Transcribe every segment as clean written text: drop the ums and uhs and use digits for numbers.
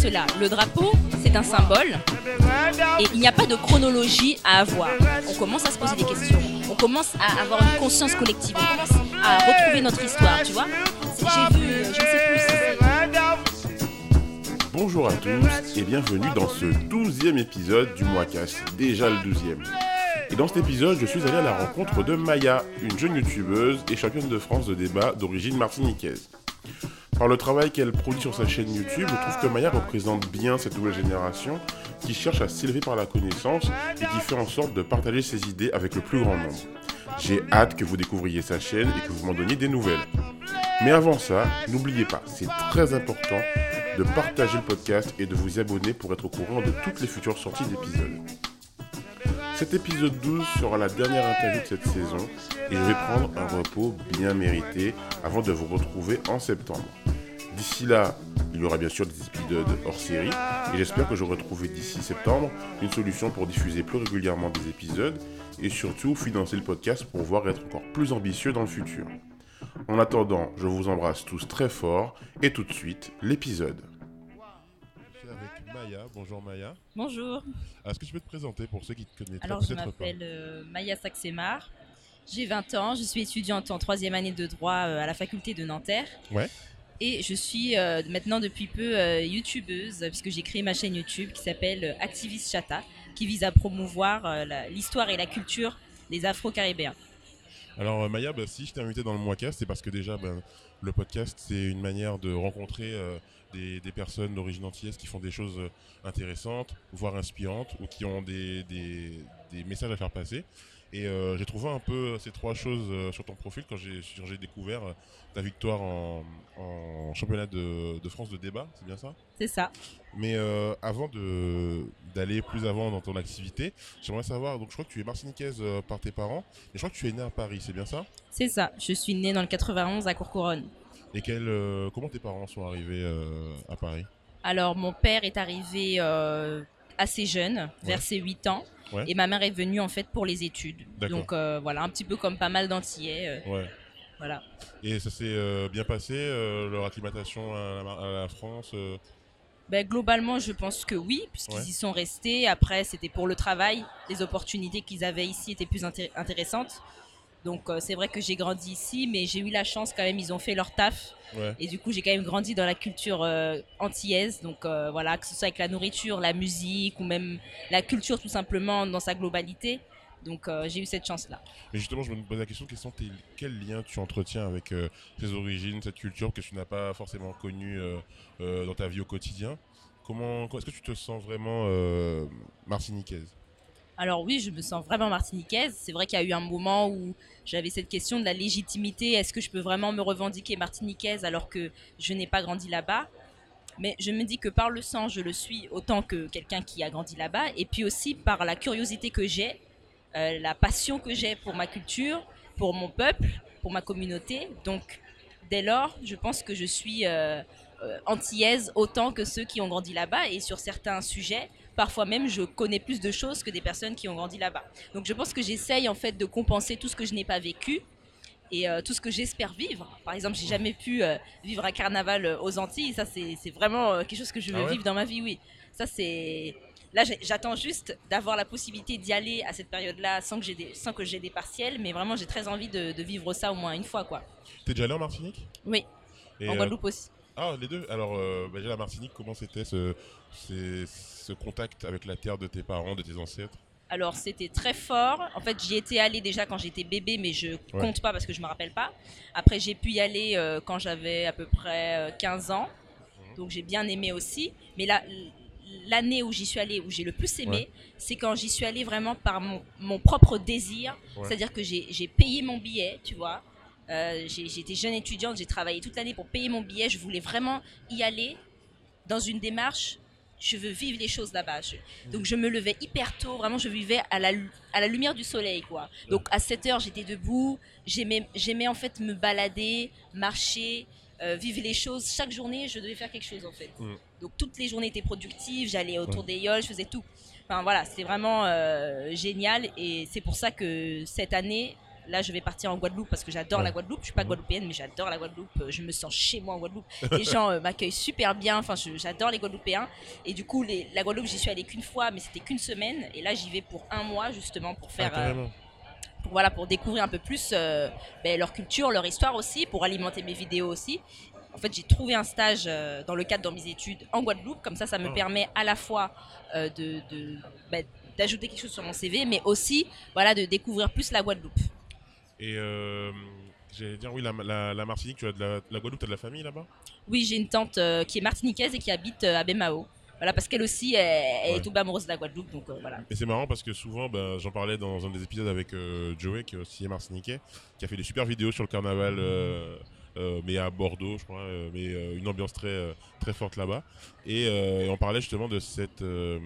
cela. Le drapeau, c'est un symbole et il n'y a pas de chronologie à avoir. On commence à se poser des questions, on commence à avoir une conscience collective, on commence à retrouver notre histoire, tu vois. J'ai vu, je ne sais plus si c'est... Bonjour à tous et bienvenue dans ce 12e épisode du Moicast, déjà le 12e. Et dans cet épisode, je suis allé à la rencontre de Maya, une jeune youtubeuse et championne de France de débat d'origine martiniquaise. Par le travail qu'elle produit sur sa chaîne YouTube, je trouve que Maya représente bien cette nouvelle génération qui cherche à s'élever par la connaissance et qui fait en sorte de partager ses idées avec le plus grand nombre. J'ai hâte que vous découvriez sa chaîne et que vous m'en donniez des nouvelles. Mais avant ça, n'oubliez pas, c'est très important de partager le podcast et de vous abonner pour être au courant de toutes les futures sorties d'épisodes. Cet épisode 12 sera la dernière interview de cette saison et je vais prendre un repos bien mérité avant de vous retrouver en septembre. D'ici là, il y aura bien sûr des épisodes hors série et j'espère que j'aurai trouvé d'ici septembre une solution pour diffuser plus régulièrement des épisodes et surtout financer le podcast pour pouvoir être encore plus ambitieux dans le futur. En attendant, je vous embrasse tous très fort et tout de suite, l'épisode. Je suis avec Maya. Bonjour Maya. Bonjour. Est-ce que tu peux te présenter pour ceux qui te connaissent Alors, peut-être je m'appelle Maya Saxemar. J'ai 20 ans, je suis étudiante en 3e année de droit à la faculté de Nanterre. Ouais. Et je suis maintenant depuis peu youtubeuse, puisque j'ai créé ma chaîne YouTube qui s'appelle Activiste Chata, qui vise à promouvoir l'histoire et la culture des Afro-Caribéens. Alors Maya, si je t'ai invité dans le Moicast, c'est parce que déjà le podcast c'est une manière de rencontrer des personnes d'origine antillaise qui font des choses intéressantes, voire inspirantes, ou qui ont des messages à faire passer. Et j'ai trouvé un peu ces trois choses sur ton profil quand j'ai découvert ta victoire en championnat de France de débat, c'est bien ça ? C'est ça. Mais avant d'aller plus avant dans ton activité, j'aimerais savoir, donc je crois que tu es martiniquaise par tes parents, mais je crois que tu es née à Paris, c'est bien ça ? C'est ça, je suis née dans le 91 à Courcouronnes. Et comment tes parents sont arrivés à Paris ? Alors mon père est arrivé assez jeune, vers ses 8 ans. Ouais. Et ma mère est venue en fait pour les études. D'accord. Donc voilà, un petit peu comme pas mal d'Antillais. Ouais. Voilà. Et ça s'est bien passé, leur acclimatation à la France Globalement, je pense que oui, puisqu'ils y sont restés. Après, c'était pour le travail. Les opportunités qu'ils avaient ici étaient plus intéressantes. Donc c'est vrai que j'ai grandi ici, mais j'ai eu la chance quand même, ils ont fait leur taf. Ouais. Et du coup, j'ai quand même grandi dans la culture antillaise. Donc voilà, que ce soit avec la nourriture, la musique ou même la culture tout simplement dans sa globalité. Donc j'ai eu cette chance-là. Mais justement, je me pose la question, quel lien tu entretiens avec tes origines, cette culture que tu n'as pas forcément connue dans ta vie au quotidien ? Est-ce que tu te sens vraiment martiniquaise ? Alors oui, je me sens vraiment martiniquaise. C'est vrai qu'il y a eu un moment où j'avais cette question de la légitimité. Est-ce que je peux vraiment me revendiquer martiniquaise alors que je n'ai pas grandi là-bas ? Mais je me dis que par le sang, je le suis autant que quelqu'un qui a grandi là-bas. Et puis aussi par la curiosité que j'ai, la passion que j'ai pour ma culture, pour mon peuple, pour ma communauté. Donc dès lors, je pense que je suis antillaise autant que ceux qui ont grandi là-bas. Et sur certains sujets, parfois même, je connais plus de choses que des personnes qui ont grandi là-bas. Donc je pense que j'essaye en fait de compenser tout ce que je n'ai pas vécu et tout ce que j'espère vivre. Par exemple, j'ai jamais pu vivre un carnaval aux Antilles. Ça, c'est vraiment quelque chose que je veux vivre dans ma vie, oui. Ça, c'est... Là, j'attends juste d'avoir la possibilité d'y aller à cette période-là sans que j'ai des partiels. Mais vraiment, j'ai très envie de vivre ça au moins une fois, quoi. T'es déjà allé en Martinique ? Oui, en Guadeloupe aussi. Ah, les deux. Alors, déjà la Martinique, comment c'était ce contact avec la terre de tes parents, de tes ancêtres ? Alors, c'était très fort. En fait, j'y étais allée déjà quand j'étais bébé, mais je compte pas parce que je me rappelle pas. Après, j'ai pu y aller quand j'avais à peu près 15 ans. Donc, j'ai bien aimé aussi. Mais l'année où j'y suis allée, où j'ai le plus aimé, c'est quand j'y suis allée vraiment par mon propre désir. C'est-à-dire que j'ai payé mon billet, tu vois. J'étais jeune étudiante, j'ai travaillé toute l'année pour payer mon billet. Je voulais vraiment y aller dans une démarche, je veux vivre les choses là-bas. Donc je me levais hyper tôt, vraiment je vivais à la lumière du soleil, quoi. Donc à 7h j'étais debout, j'aimais en fait me balader, marcher, vivre les choses. Chaque journée je devais faire quelque chose en fait. Donc toutes les journées étaient productives, j'allais autour des yoles, je faisais tout. Enfin voilà, c'était vraiment génial et c'est pour ça que cette année, là je vais partir en Guadeloupe parce que j'adore la Guadeloupe. Je suis pas guadeloupéenne, mais j'adore la Guadeloupe. Je me sens chez moi en Guadeloupe. Les gens m'accueillent super bien. Enfin, j'adore les Guadeloupéens. Et du coup, la Guadeloupe, j'y suis allée qu'une fois, mais c'était qu'une semaine. Et là, j'y vais pour 1 mois justement pour faire. Pour découvrir un peu plus leur culture, leur histoire aussi, pour alimenter mes vidéos aussi. En fait, j'ai trouvé un stage dans le cadre de mes études en Guadeloupe. Comme ça me permet à la fois d'ajouter quelque chose sur mon CV, mais aussi de découvrir plus la Guadeloupe. Et j'allais dire, oui, la Martinique, tu as la Guadeloupe, tu as de la famille là-bas? Oui, j'ai une tante qui est martiniquaise et qui habite à Baie-Mahault. Voilà, parce qu'elle aussi, elle est tombée amoureuse de la Guadeloupe. Donc, voilà. Et c'est marrant parce que souvent, j'en parlais dans un des épisodes avec Joey, qui aussi est martiniquais, qui a fait des super vidéos sur le carnaval, mais à Bordeaux, je crois, mais une ambiance très, très forte là-bas. Et on parlait justement de cette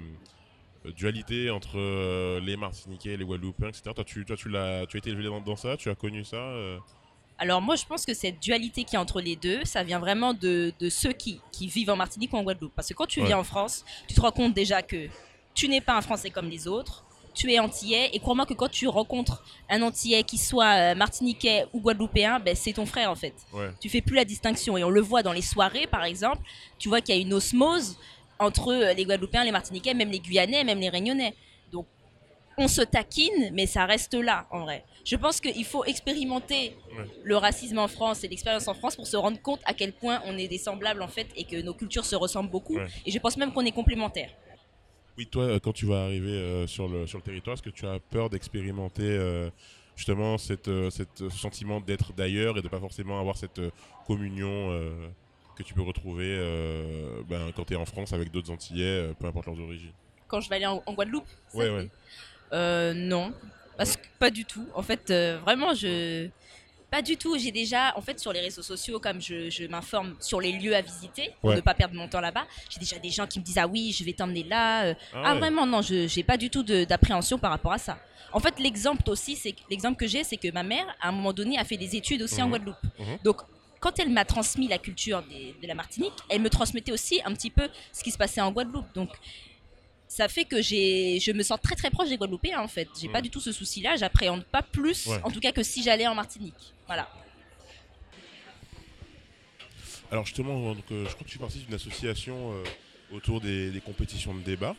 dualité entre les Martiniquais et les Guadeloupéens, etc. Toi, tu as été élevé dans ça, tu as connu ça Alors moi, je pense que cette dualité qui est entre les deux, ça vient vraiment de ceux qui vivent en Martinique ou en Guadeloupe. Parce que quand tu viens en France, tu te rends compte déjà que tu n'es pas un Français comme les autres, tu es antillais, et crois-moi que quand tu rencontres un antillais qui soit martiniquais ou guadeloupéen, c'est ton frère en fait. Tu fais plus la distinction, et on le voit dans les soirées par exemple, tu vois qu'il y a une osmose entre les Guadeloupéens, les Martiniquais, même les Guyanais, même les Réunionnais. Donc on se taquine, mais ça reste là en vrai. Je pense qu'il faut expérimenter le racisme en France et l'expérience en France pour se rendre compte à quel point on est des semblables en fait, et que nos cultures se ressemblent beaucoup. Et je pense même qu'on est complémentaires. Oui, toi, quand tu vas arriver sur le territoire, est-ce que tu as peur d'expérimenter justement ce sentiment d'être d'ailleurs et de ne pas forcément avoir cette communion que tu peux retrouver quand tu es en France avec d'autres Antillais, peu importe leurs origines? Quand je vais aller en Guadeloupe? Ouais. Non, parce que pas du tout. En fait, vraiment, pas du tout. J'ai déjà, en fait, sur les réseaux sociaux, comme je m'informe sur les lieux à visiter, pour ne pas perdre mon temps là-bas, j'ai déjà des gens qui me disent « Ah oui, je vais t'emmener là. » Vraiment, non, je n'ai pas du tout d'appréhension par rapport à ça. En fait, l'exemple que j'ai, c'est que ma mère, à un moment donné, a fait des études aussi en Guadeloupe. Donc, quand elle m'a transmis la culture de la Martinique, elle me transmettait aussi un petit peu ce qui se passait en Guadeloupe. Donc, ça fait que je me sens très très proche des Guadeloupéens en fait. J'ai pas du tout ce souci-là, j'appréhende pas plus, en tout cas que si j'allais en Martinique. Voilà. Alors justement, je crois que tu fais partie d'une association autour des compétitions de débat.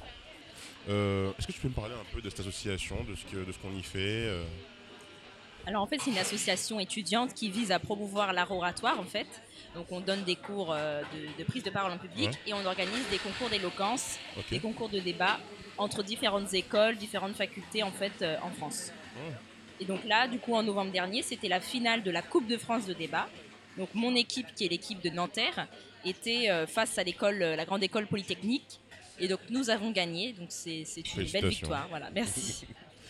Est-ce que tu peux me parler un peu de cette association, de ce qu'on y fait Alors en fait, c'est une association étudiante qui vise à promouvoir l'art oratoire en fait. Donc on donne des cours de prise de parole en public et on organise des concours d'éloquence, des concours de débat entre différentes écoles, différentes facultés en fait en France. Et donc là, du coup, en novembre dernier, c'était la finale de la Coupe de France de débat. Donc mon équipe, qui est l'équipe de Nanterre, était face à la grande école polytechnique. Et donc nous avons gagné. Donc c'est une belle victoire. Voilà, merci.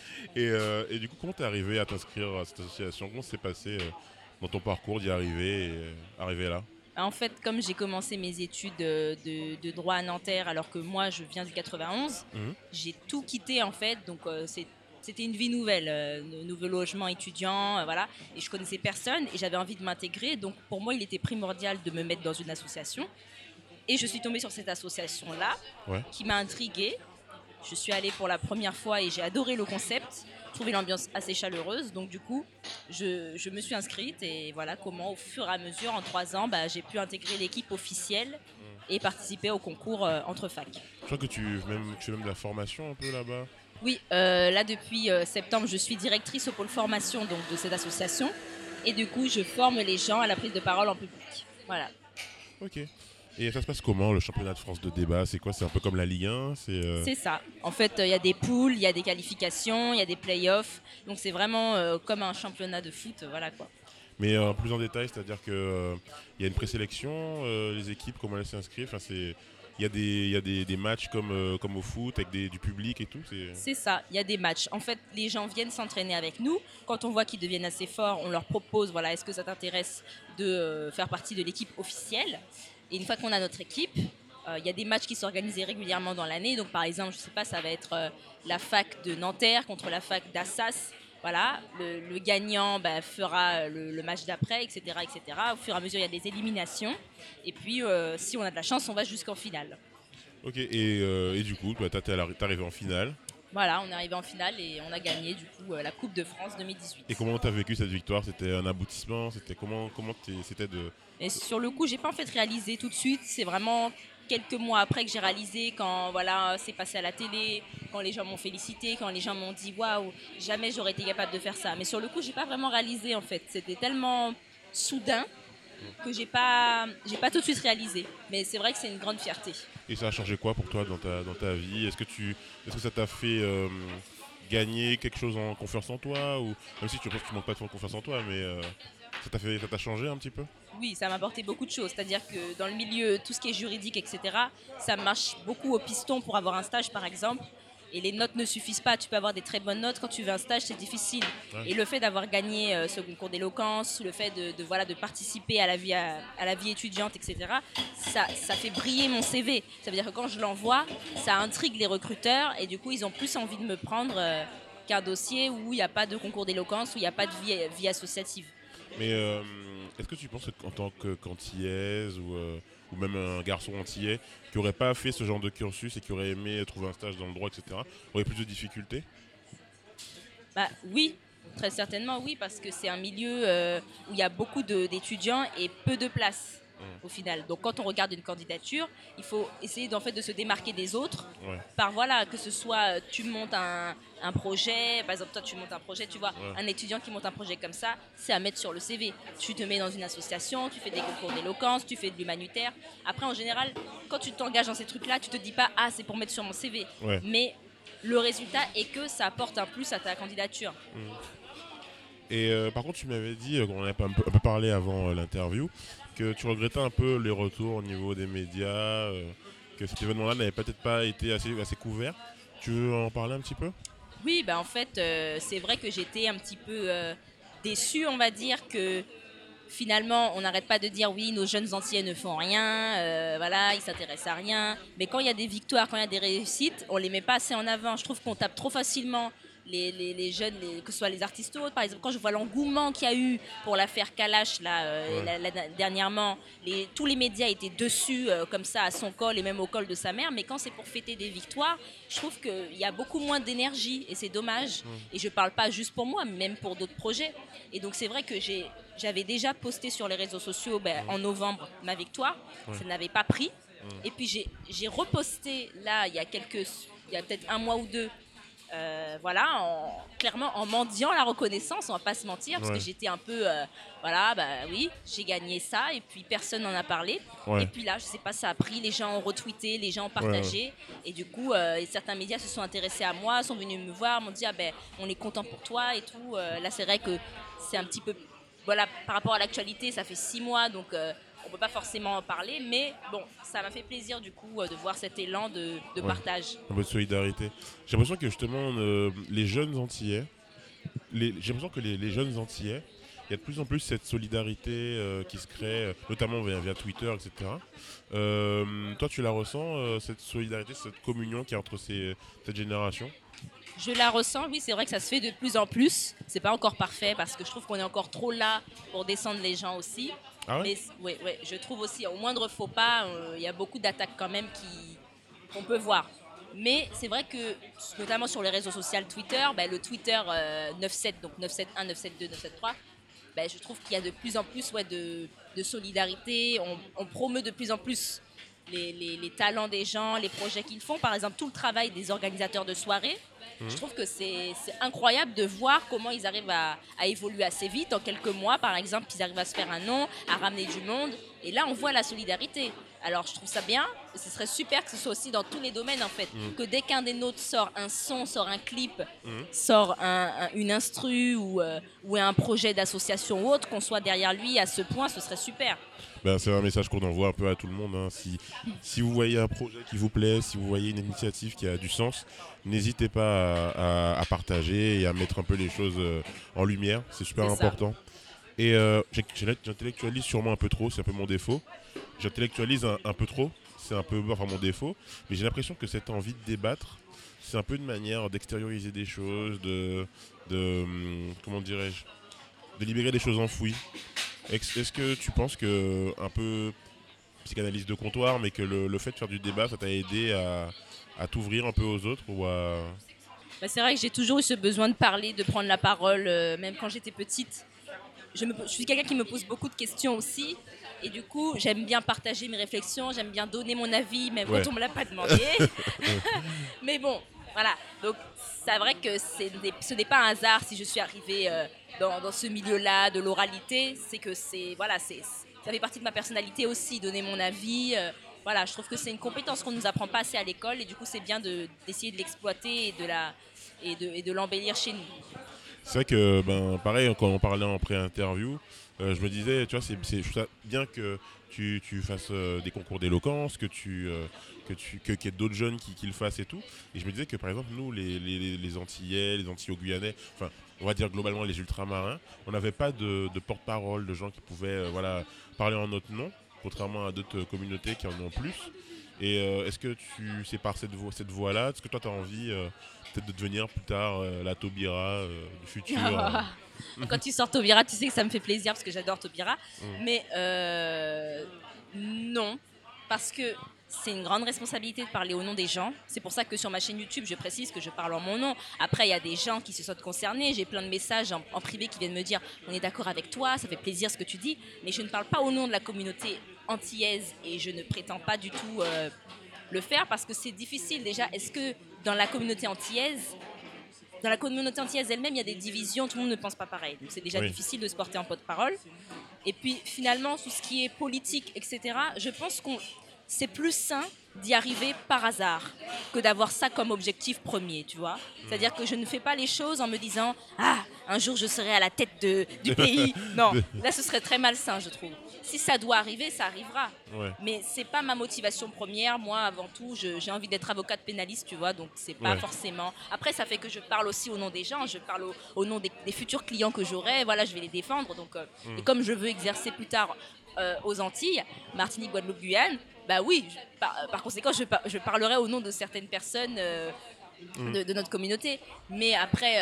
Et du coup, comment t'es arrivé à t'inscrire à cette association? Comment s'est passé dans ton parcours d'y arriver et arriver là? En fait, comme j'ai commencé mes études de droit à Nanterre, alors que moi je viens du 91, j'ai tout quitté en fait. Donc c'était une vie nouvelle, nouveau logement étudiant, voilà. Et je connaissais personne et j'avais envie de m'intégrer. Donc pour moi, il était primordial de me mettre dans une association. Et je suis tombée sur cette association-là qui m'a intriguée. Je suis allée pour la première fois et j'ai adoré le concept, trouvé l'ambiance assez chaleureuse. Donc du coup, je me suis inscrite et voilà comment au fur et à mesure, en 3 ans, j'ai pu intégrer l'équipe officielle et participer au concours entre fac. Je crois que tu fais même de la formation un peu là-bas. Oui, là depuis septembre, je suis directrice au pôle formation donc, de cette association. Et du coup, je forme les gens à la prise de parole en public. Voilà. Ok. Et ça se passe comment, le championnat de France de débat? C'est quoi? C'est un peu comme la Ligue 1? C'est ça. En fait, il y a des poules, il y a des qualifications, il y a des play-offs. Donc c'est vraiment comme un championnat de foot, voilà quoi. Mais plus en détail, c'est-à-dire qu'il y a une présélection, les équipes, comment elles s'inscrivent. Il y a des matchs comme au foot, avec du public et tout. C'est ça, il y a des matchs. En fait, les gens viennent s'entraîner avec nous. Quand on voit qu'ils deviennent assez forts, on leur propose, voilà, est-ce que ça t'intéresse de faire partie de l'équipe officielle? Et une fois qu'on a notre équipe, il y a des matchs qui sont organisés régulièrement dans l'année. Donc par exemple, je sais pas, ça va être la fac de Nanterre contre la fac d'Assas. Voilà, le gagnant fera le match d'après, etc., etc. Au fur et à mesure, il y a des éliminations. Et puis, si on a de la chance, on va jusqu'en finale. Ok, et du coup, t'es arrivé en finale. Voilà, on est arrivé en finale et on a gagné du coup la Coupe de France 2018. Et comment tu as vécu cette victoire? C'était un aboutissement? C'était c'était Et sur le coup, j'ai pas en fait réalisé tout de suite. C'est vraiment quelques mois après que j'ai réalisé quand voilà, c'est passé à la télé, quand les gens m'ont félicité, quand les gens m'ont dit waouh, jamais j'aurais été capable de faire ça. Mais sur le coup, j'ai pas vraiment réalisé en fait. C'était tellement soudain que j'ai pas tout de suite réalisé. Mais c'est vrai que c'est une grande fierté. Et ça a changé quoi pour toi dans ta vie? Est-ce que ça t'a fait gagner quelque chose en confiance en toi, ou même si tu penses que tu manques pas de confiance en toi, mais ça t'a changé un petit peu? Oui, ça m'a apporté beaucoup de choses. C'est-à-dire que dans le milieu, tout ce qui est juridique, etc., ça marche beaucoup au piston pour avoir un stage, par exemple. Et les notes ne suffisent pas. Tu peux avoir des très bonnes notes. Quand tu veux un stage, c'est difficile. Ouais. Et le fait d'avoir gagné ce concours d'éloquence, le fait voilà, de participer à la vie étudiante, etc., ça fait briller mon CV. Ça veut dire que quand je l'envoie, ça intrigue les recruteurs. Et du coup, ils ont plus envie de me prendre qu'un dossier où il n'y a pas de concours d'éloquence, où il n'y a pas de vie associative. Mais est-ce que tu penses qu'en tant qu'antillaise ou même un garçon antillais qui n'aurait pas fait ce genre de cursus et qui aurait aimé trouver un stage dans le droit, etc., aurait plus de difficultés? Bah, oui, très certainement oui, parce que c'est un milieu où il y a beaucoup d'étudiants et peu de places au final. Donc quand on regarde une candidature, il faut essayer de se démarquer des autres Ouais. par voilà, que ce soit tu montes un projet, par exemple toi tu montes un projet, tu vois, Ouais. un étudiant qui monte un projet comme ça, c'est à mettre sur le CV. Tu te mets dans une association, tu fais des concours d'éloquence, tu fais de l'humanitaire. Après en général, quand tu t'engages dans ces trucs-là, tu te dis pas ah c'est pour mettre sur mon CV. Ouais. Mais le résultat est que ça apporte un plus à ta candidature. Et par contre, tu m'avais dit, on en a un peu parlé avant l'interview, que tu regrettais un peu les retours au niveau des médias, que cet événement-là n'avait peut-être pas été assez couvert. Tu veux en parler un petit peu? Oui, bah en fait, c'est vrai que j'étais un petit peu déçue, on va dire, que finalement, on n'arrête pas de dire oui, nos jeunes Antillais ne font rien, voilà, ils s'intéressent à rien. Mais quand il y a des victoires, quand il y a des réussites, on les met pas assez en avant. Je trouve qu'on tape trop facilement les jeunes, que ce soit les artistes ou autres. Par exemple, quand je vois l'engouement qu'il y a eu pour l'affaire Kalash, là, dernièrement, tous les médias étaient dessus, comme ça, à son col et même au col de sa mère. Mais quand c'est pour fêter des victoires, je trouve qu'il y a beaucoup moins d'énergie et c'est dommage. Et je parle pas juste pour moi, mais même pour d'autres projets. Et donc, c'est vrai que j'avais déjà posté sur les réseaux sociaux en novembre ma victoire. Ça n'avait pas pris. Et puis j'ai reposté là il y a peut-être un mois ou deux. Voilà, clairement en mendiant la reconnaissance, on va pas se mentir, parce que j'étais un peu, voilà, bah oui, j'ai gagné ça, et puis personne n'en a parlé. Ouais. Et puis là, je sais pas, ça a pris, les gens ont retweeté, les gens ont partagé, et du coup, certains médias se sont intéressés à moi, sont venus me voir, m'ont dit, ah ben, on est content pour toi et tout. Là, c'est vrai que c'est un petit peu, voilà, par rapport à l'actualité, ça fait 6 mois, donc on peut pas forcément en parler, mais bon, ça m'a fait plaisir du coup de voir cet élan de partage. Un peu de solidarité. J'ai l'impression que justement, les jeunes Antillais, j'ai l'impression que les jeunes Antillais, il y a de plus en plus cette solidarité qui se crée, notamment via Twitter, etc. Toi, tu la ressens, cette solidarité, cette communion qu'il y a entre cette génération? Je la ressens, oui, c'est vrai que ça se fait de plus en plus. C'est pas encore parfait parce que je trouve qu'on est encore trop là pour descendre les gens aussi. Ah ouais? Mais ouais, je trouve aussi, au moindre faux pas, il y a beaucoup d'attaques quand même qu'on peut voir. Mais c'est vrai que, notamment sur les réseaux sociaux, Twitter, le Twitter 97, donc 971, 972, 973, je trouve qu'il y a de plus en plus de solidarité. On promeut de plus en plus les talents des gens, les projets qu'ils font. Par exemple, tout le travail des organisateurs de soirées. Je trouve que c'est incroyable de voir comment ils arrivent à évoluer assez vite. En quelques mois, par exemple, ils arrivent à se faire un nom, à ramener du monde. Et là, on voit la solidarité. Alors, je trouve ça bien. Ce serait super que ce soit aussi dans tous les domaines, en fait. Que dès qu'un des nôtres sort un son, sort un clip, sort une instru ou un projet d'association ou autre, qu'on soit derrière lui à ce point, ce serait super. Ben, c'est un message qu'on envoie un peu à tout le monde, hein. Si vous voyez un projet qui vous plaît, si vous voyez une initiative qui a du sens, n'hésitez pas à partager et à mettre un peu les choses en lumière. C'est super important. Et j'intellectualise sûrement un peu trop, c'est un peu mon défaut. J'intellectualise un peu trop, c'est un peu mon défaut. Mais j'ai l'impression que cette envie de débattre, c'est un peu une manière d'extérioriser des choses, comment dirais-je, de libérer des choses enfouies. Est-ce que tu penses que, un peu psychanalyse de comptoir, mais que le fait de faire du débat, ça t'a aidé à t'ouvrir un peu aux autres ou à... Bah, c'est vrai que j'ai toujours eu ce besoin de parler, de prendre la parole, même quand j'étais petite. Je suis quelqu'un qui me pose beaucoup de questions aussi. Et du coup, j'aime bien partager mes réflexions, j'aime bien donner mon avis, même Ouais. quand on ne me l'a pas demandé. Ouais. Mais bon, voilà. Donc, c'est vrai que ce n'est pas un hasard si je suis arrivée dans ce milieu-là de l'oralité. C'est que ça fait partie de ma personnalité aussi, donner mon avis. Voilà, je trouve que c'est une compétence qu'on ne nous apprend pas assez à l'école. Et du coup, c'est bien d'essayer de l'exploiter et de l'embellir chez nous. C'est vrai que, pareil, quand on parlait en pré-interview, je me disais, tu vois, je trouve ça bien que tu fasses des concours d'éloquence, qu'il y ait d'autres jeunes qui le fassent et tout. Et je me disais que, par exemple, nous, les Antillais, les Antillais-Guyanais, enfin, on va dire globalement les ultramarins, on n'avait pas de porte-parole, de gens qui pouvaient parler en notre nom, contrairement à d'autres communautés qui en ont plus. Et est-ce que c'est par cette voie-là, est-ce que toi, tu as envie peut-être de devenir plus tard la Taubira du futur Quand tu sors Taubira, tu sais que ça me fait plaisir parce que j'adore Taubira. Mais non, parce que c'est une grande responsabilité de parler au nom des gens. C'est pour ça que sur ma chaîne YouTube, je précise que je parle en mon nom. Après, il y a des gens qui se sentent concernés. J'ai plein de messages en privé qui viennent me dire « On est d'accord avec toi, ça fait plaisir ce que tu dis. » Mais je ne parle pas au nom de la communauté antillaise et je ne prétends pas du tout le faire parce que c'est difficile. Déjà, est-ce que dans la communauté antillaise elle-même, il y a des divisions, tout le monde ne pense pas pareil. Donc c'est déjà difficile de se porter en porte-parole. Et puis finalement, tout ce qui est politique, etc., je pense que c'est plus sain d'y arriver par hasard que d'avoir ça comme objectif premier, tu vois. C'est-à-dire que je ne fais pas les choses en me disant « Ah, un jour je serai à la tête du pays ». Non, là ce serait très malsain, je trouve. Si ça doit arriver, ça arrivera. Ouais. Mais c'est pas ma motivation première. Moi, avant tout, j'ai envie d'être avocate pénaliste, tu vois. Donc, c'est pas forcément... Après, ça fait que je parle aussi au nom des gens. Je parle au nom des futurs clients que j'aurai. Voilà, je vais les défendre. Donc, et comme je veux exercer plus tard aux Antilles, Martinique, Guadeloupe, Guyane, bah oui, par conséquent, je parlerai au nom de certaines personnes de notre communauté. Mais après,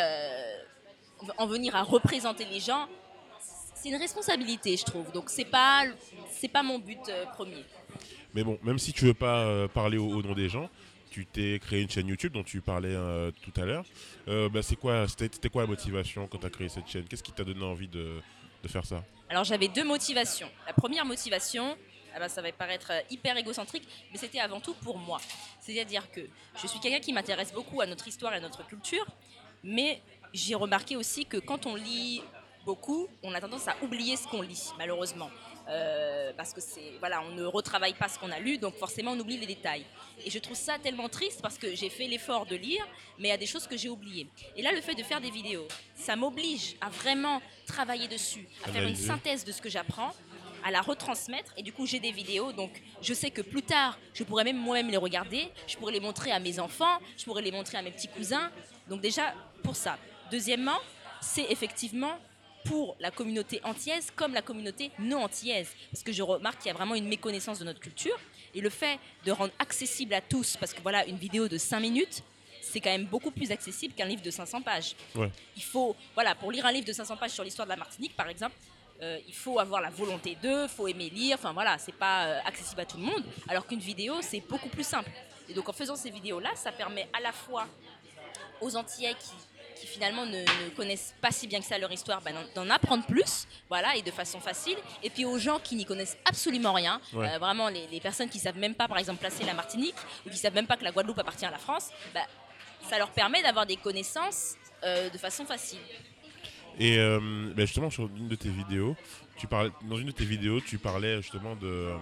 en venir à représenter les gens... C'est une responsabilité, je trouve. Donc, c'est pas mon but premier. Mais bon, même si tu veux pas parler au nom des gens, tu t'es créé une chaîne YouTube dont tu parlais tout à l'heure. C'était quoi la motivation quand tu as créé cette chaîne? Qu'est-ce qui t'a donné envie de faire ça? Alors, j'avais deux motivations. La première motivation, ça va paraître hyper égocentrique, mais c'était avant tout pour moi. C'est-à-dire que je suis quelqu'un qui m'intéresse beaucoup à notre histoire et à notre culture, mais j'ai remarqué aussi que quand on lit... beaucoup, on a tendance à oublier ce qu'on lit, malheureusement. Parce que on ne retravaille pas ce qu'on a lu, donc forcément on oublie les détails. Et je trouve ça tellement triste parce que j'ai fait l'effort de lire, mais il y a des choses que j'ai oubliées. Et là, le fait de faire des vidéos, ça m'oblige à vraiment travailler dessus, à faire une synthèse de ce que j'apprends, à la retransmettre. Et du coup, j'ai des vidéos, donc je sais que plus tard, je pourrais même moi-même les regarder, je pourrais les montrer à mes enfants, je pourrais les montrer à mes petits cousins. Donc déjà, pour ça. Deuxièmement, c'est effectivement... pour la communauté antillaise comme la communauté non antillaise. Parce que je remarque qu'il y a vraiment une méconnaissance de notre culture. Et le fait de rendre accessible à tous, parce que voilà, une vidéo de 5 minutes, c'est quand même beaucoup plus accessible qu'un livre de 500 pages. Ouais. Il faut, pour lire un livre de 500 pages sur l'histoire de la Martinique, par exemple, il faut avoir la volonté d'eux, il faut aimer lire, c'est pas accessible à tout le monde. Alors qu'une vidéo, c'est beaucoup plus simple. Et donc en faisant ces vidéos-là, ça permet à la fois aux Antillais qui finalement ne connaissent pas si bien que ça leur histoire, d'en apprendre plus, et de façon facile. Et puis aux gens qui n'y connaissent absolument rien, vraiment les personnes qui ne savent même pas, par exemple, placer la Martinique, ou qui ne savent même pas que la Guadeloupe appartient à la France, ça leur permet d'avoir des connaissances de façon facile. Et justement, sur une de tes vidéos, tu parlais justement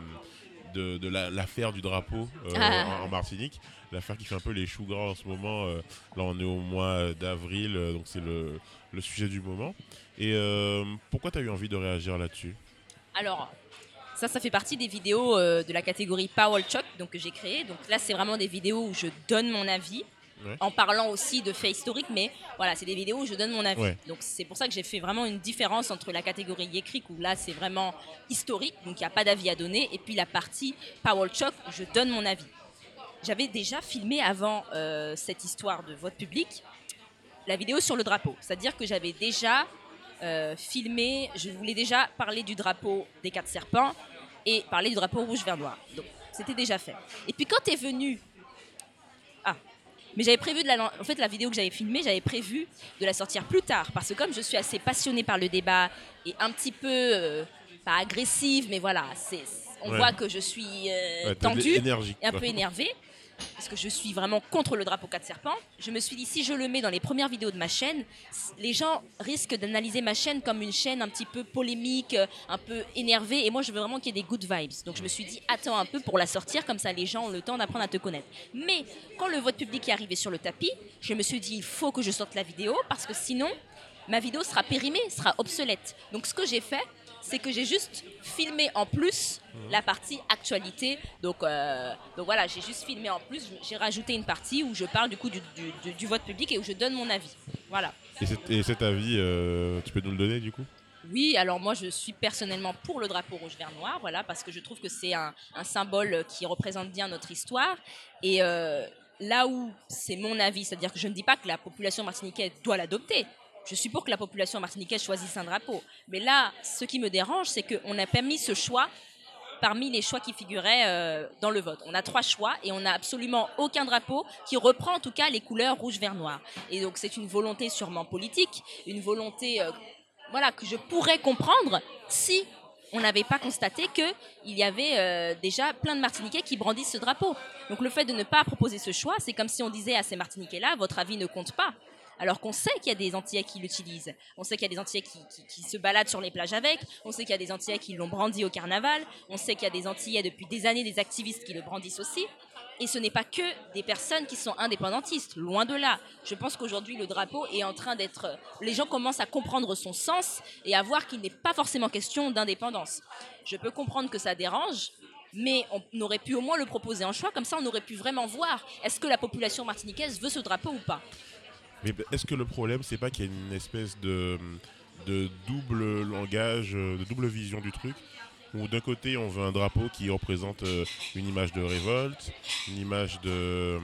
de l'affaire du drapeau en Martinique, l'affaire qui fait un peu les choux gras en ce moment. Là, on est au mois d'avril, donc c'est le sujet du moment. Et pourquoi tu as eu envie de réagir là-dessus? Alors, ça fait partie des vidéos de la catégorie Power Talk que j'ai créée. Donc là, c'est vraiment des vidéos où je donne mon avis. En parlant aussi de faits historiques, mais voilà, c'est des vidéos où je donne mon avis. Donc c'est pour ça que j'ai fait vraiment une différence entre la catégorie écrite, où là c'est vraiment historique, donc il n'y a pas d'avis à donner, et puis la partie Power Talk où je donne mon avis. J'avais déjà filmé avant cette histoire de vote public la vidéo sur le drapeau, c'est-à-dire que j'avais déjà filmé, je voulais déjà parler du drapeau des 4 serpents et parler du drapeau rouge, vert, noir. Donc c'était déjà fait. Et puis quand est venu Mais j'avais prévu en fait, la vidéo que j'avais filmée, j'avais prévu de la sortir plus tard. Parce que comme je suis assez passionnée par le débat et un petit peu, pas agressive, mais voilà, on voit que je suis tendue et un peu énervée. Parce que je suis vraiment contre le drapeau 4 serpents. Je me suis dit, si je le mets dans les premières vidéos de ma chaîne, les gens risquent d'analyser ma chaîne comme une chaîne un petit peu polémique, un peu énervée. Et moi, je veux vraiment qu'il y ait des good vibes. Donc, je me suis dit, attends un peu pour la sortir, comme ça, les gens ont le temps d'apprendre à te connaître. Mais quand le vote public est arrivé sur le tapis, je me suis dit, il faut que je sorte la vidéo, parce que sinon, ma vidéo sera périmée, sera obsolète. Donc, ce que j'ai fait, c'est que j'ai juste filmé en plus la partie actualité. Donc voilà, j'ai juste filmé en plus. J'ai rajouté une partie où je parle du coup du vote public et où je donne mon avis. Voilà. Et cet avis, tu peux nous le donner du coup ? Oui, alors moi je suis personnellement pour le drapeau rouge vert noir, voilà, parce que je trouve que c'est un symbole qui représente bien notre histoire. Et là où c'est mon avis, c'est-à-dire que je ne dis pas que la population martiniquaise doit l'adopter. Je suis pour que la population martiniquaise choisisse un drapeau. Mais là, ce qui me dérange, c'est qu'on n'a pas mis ce choix parmi les choix qui figuraient dans le vote. On a 3 choix et on n'a absolument aucun drapeau qui reprend en tout cas les couleurs rouge, vert, noir. Et donc c'est une volonté sûrement politique, une volonté voilà, que je pourrais comprendre si on n'avait pas constaté qu'il y avait déjà plein de Martiniquais qui brandissent ce drapeau. Donc le fait de ne pas proposer ce choix, c'est comme si on disait à ces Martiniquais-là, votre avis ne compte pas. Alors qu'on sait qu'il y a des Antillais qui l'utilisent. On sait qu'il y a des Antillais qui se baladent sur les plages avec. On sait qu'il y a des Antillais qui l'ont brandi au carnaval. On sait qu'il y a des Antillais depuis des années, des activistes qui le brandissent aussi. Et ce n'est pas que des personnes qui sont indépendantistes, loin de là. Je pense qu'aujourd'hui, le drapeau est en train d'être... Les gens commencent à comprendre son sens et à voir qu'il n'est pas forcément question d'indépendance. Je peux comprendre que ça dérange, mais on aurait pu au moins le proposer en choix. Comme ça, on aurait pu vraiment voir est-ce que la population martiniquaise veut ce drapeau ou pas. Mais est-ce que le problème, c'est pas qu'il y a une espèce de double langage, de double vision du truc, où d'un côté on veut un drapeau qui représente une image de révolte, une image de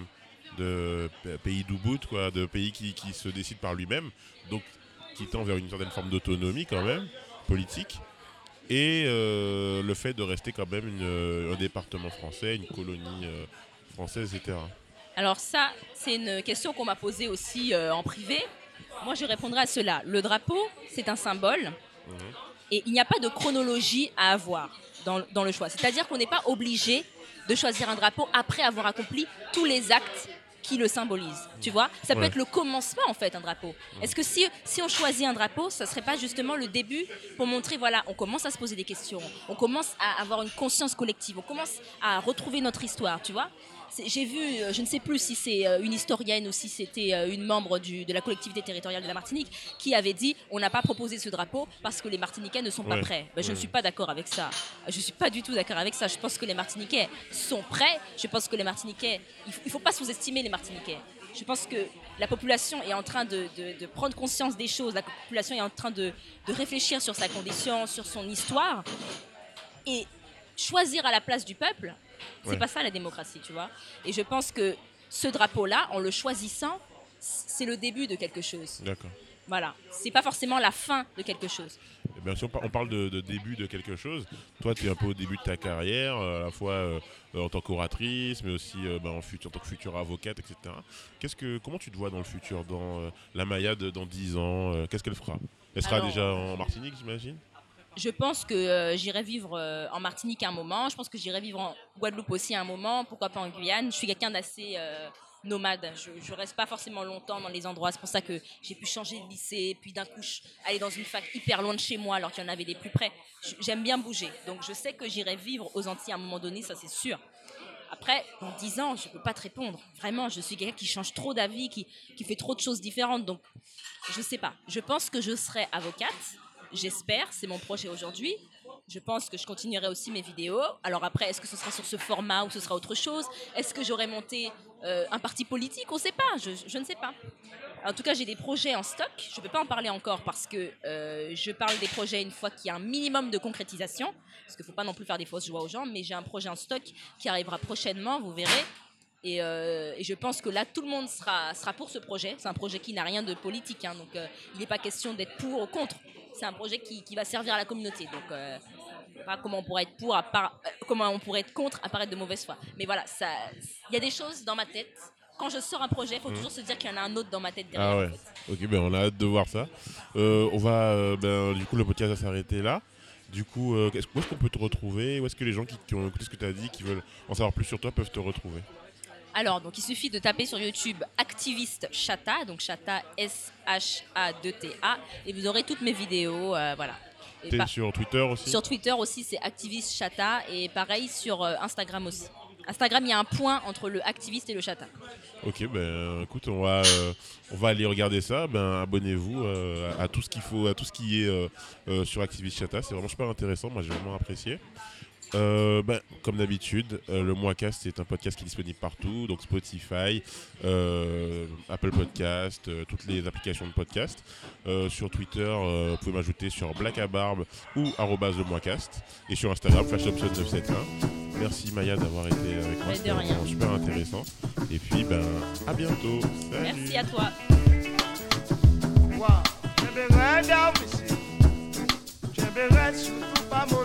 pays d'Ubud, quoi, de pays qui se décide par lui-même, donc qui tend vers une certaine forme d'autonomie quand même, politique, et le fait de rester quand même un département français, une colonie française, etc. Alors ça, c'est une question qu'on m'a posée aussi en privé. Moi, je répondrai à cela. Le drapeau, c'est un symbole et il n'y a pas de chronologie à avoir dans le choix. C'est-à-dire qu'on n'est pas obligé de choisir un drapeau après avoir accompli tous les actes qui le symbolisent. Tu vois ? Ça peut être le commencement, en fait, un drapeau. Est-ce que si on choisit un drapeau, ça ne serait pas justement le début pour montrer, voilà, on commence à se poser des questions, on commence à avoir une conscience collective, on commence à retrouver notre histoire, tu vois ? J'ai vu, je ne sais plus si c'est une historienne ou si c'était une membre de la collectivité territoriale de la Martinique qui avait dit on n'a pas proposé ce drapeau parce que les Martiniquais ne sont pas prêts. Je ne suis pas d'accord avec ça. Je ne suis pas du tout d'accord avec ça. Je pense que les Martiniquais sont prêts. Je pense que les Martiniquais, il ne faut pas sous-estimer les Martiniquais. Je pense que la population est en train de prendre conscience des choses. La population est en train de réfléchir sur sa condition, sur son histoire. Et choisir à la place du peuple, c'est pas ça la démocratie, tu vois. Et je pense que ce drapeau-là, en le choisissant, c'est le début de quelque chose. D'accord. Voilà, c'est pas forcément la fin de quelque chose. Et bien, si on parle de début de quelque chose, toi tu es un peu au début de ta carrière, à la fois en tant qu'oratrice, mais aussi en tant que future avocate, etc. Comment tu te vois dans le futur, dans la Maya dans 10 ans qu'est-ce qu'elle fera ? Elle sera déjà en Martinique, j'imagine ? Je pense que j'irai vivre en Martinique un moment. Je pense que j'irai vivre en Guadeloupe aussi un moment. Pourquoi pas en Guyane. Je suis quelqu'un d'assez nomade. Je reste pas forcément longtemps dans les endroits. C'est pour ça que j'ai pu changer de lycée. Puis d'un coup, aller dans une fac hyper loin de chez moi alors qu'il y en avait des plus près. J'aime bien bouger. Donc je sais que j'irai vivre aux Antilles à un moment donné, ça c'est sûr. Après, dans 10 ans, je ne peux pas te répondre. Vraiment, je suis quelqu'un qui change trop d'avis, qui fait trop de choses différentes. Donc, je ne sais pas. Je pense que je serai avocate. J'espère, c'est mon projet aujourd'hui. Je pense que je continuerai aussi mes vidéos. Alors après, est-ce que ce sera sur ce format ou ce sera autre chose ? Est-ce que j'aurai monté un parti politique ? On ne sait pas, je ne sais pas. En tout cas, j'ai des projets en stock. Je ne peux pas en parler encore parce que je parle des projets une fois qu'il y a un minimum de concrétisation. Parce qu'il ne faut pas non plus faire des fausses joies aux gens. Mais j'ai un projet en stock qui arrivera prochainement, vous verrez. Et je pense que là, tout le monde sera pour ce projet. C'est un projet qui n'a rien de politique. Donc, il n'est pas question d'être pour ou contre. C'est un projet qui va servir à la communauté. Donc, pas comment on pourrait être comment on pourrait être contre, apparaître de mauvaise foi. Mais voilà, il y a des choses dans ma tête quand je sors un projet, il faut toujours se dire qu'il y en a un autre dans ma tête derrière. Ah ouais. Ok, ben on a hâte de voir ça. On va, du coup, le podcast va s'arrêter là. Du coup, où est-ce qu'on peut te retrouver? Où est-ce que les gens qui ont écouté ce que tu as dit, qui veulent en savoir plus sur toi, peuvent te retrouver? Alors, donc il suffit de taper sur YouTube Activiste Chata, donc Chata S-H-A-2-T-A, et vous aurez toutes mes vidéos, voilà. Et T'es sur Twitter aussi? Sur Twitter aussi, c'est Activiste Chata, et pareil sur Instagram aussi. Instagram, il y a un point entre le activiste et le chata. Ok, ben écoute, on va aller regarder ça. Ben abonnez-vous à tout ce qu'il faut, à tout ce qui est sur Activist Chata. C'est vraiment super intéressant. Moi, j'ai vraiment apprécié. Comme d'habitude, le Moicast, c'est un podcast qui est disponible partout, donc Spotify, Apple Podcast, toutes les applications de podcast. Sur Twitter, vous pouvez m'ajouter sur blackabarbe ou @le Moicast, et sur Instagram, FlashThompson971. Merci Maya d'avoir été avec moi, c'était vraiment super intéressant. Et puis à bientôt. Salut. Merci à toi. Wow.